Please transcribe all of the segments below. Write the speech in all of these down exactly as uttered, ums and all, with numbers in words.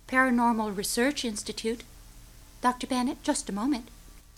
Paranormal Research Institute. Doctor Bennett, just a moment.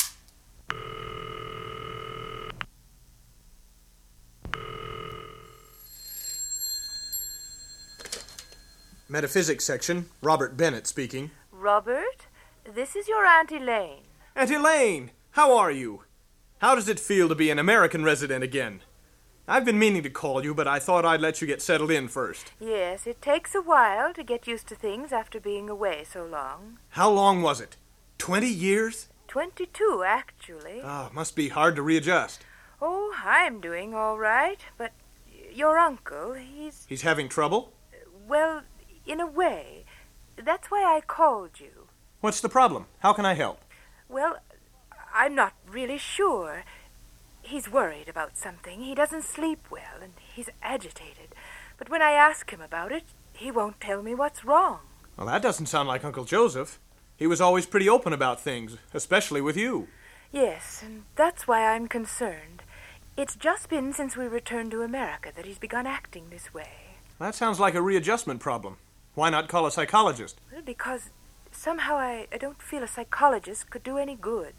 Metaphysics section, Robert Bennett speaking. Robert, this is your Aunt Elaine. Aunt Elaine, how are you? How does it feel to be an American resident again? I've been meaning to call you, but I thought I'd let you get settled in first. Yes, it takes a while to get used to things after being away so long. How long was it? Twenty years? Twenty-two, actually. Ah, must be hard to readjust. Oh, I'm doing all right, but your uncle, he's... He's having trouble? Well, in a way. That's why I called you. What's the problem? How can I help? Well, I'm not really sure. He's worried about something. He doesn't sleep well, and he's agitated. But when I ask him about it, he won't tell me what's wrong. Well, that doesn't sound like Uncle Joseph. He was always pretty open about things, especially with you. Yes, and that's why I'm concerned. It's just been since we returned to America that he's begun acting this way. That sounds like a readjustment problem. Why not call a psychologist? Well, because somehow I, I don't feel a psychologist could do any good.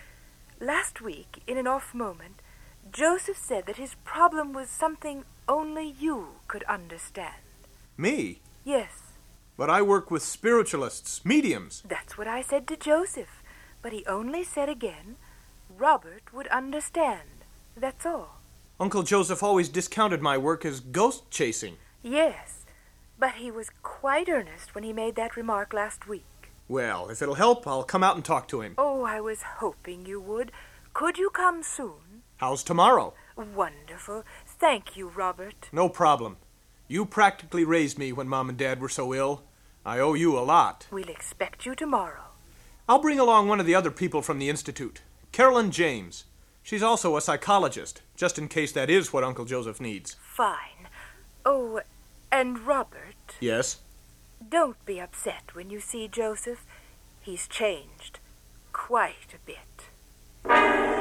Last week, in an off moment, Joseph said that his problem was something only you could understand. Me? Yes. But I work with spiritualists, mediums. That's what I said to Joseph. But he only said again, Robert would understand. That's all. Uncle Joseph always discounted my work as ghost chasing. Yes, but he was quite earnest when he made that remark last week. Well, if it'll help, I'll come out and talk to him. Oh, I was hoping you would. Could you come soon? How's tomorrow? Wonderful. Thank you, Robert. No problem. You practically raised me when Mom and Dad were so ill. I owe you a lot. We'll expect you tomorrow. I'll bring along one of the other people from the Institute, Carolyn James. She's also a psychologist, just in case that is what Uncle Joseph needs. Fine. Oh, and Robert... Yes? Don't be upset when you see Joseph. He's changed quite a bit.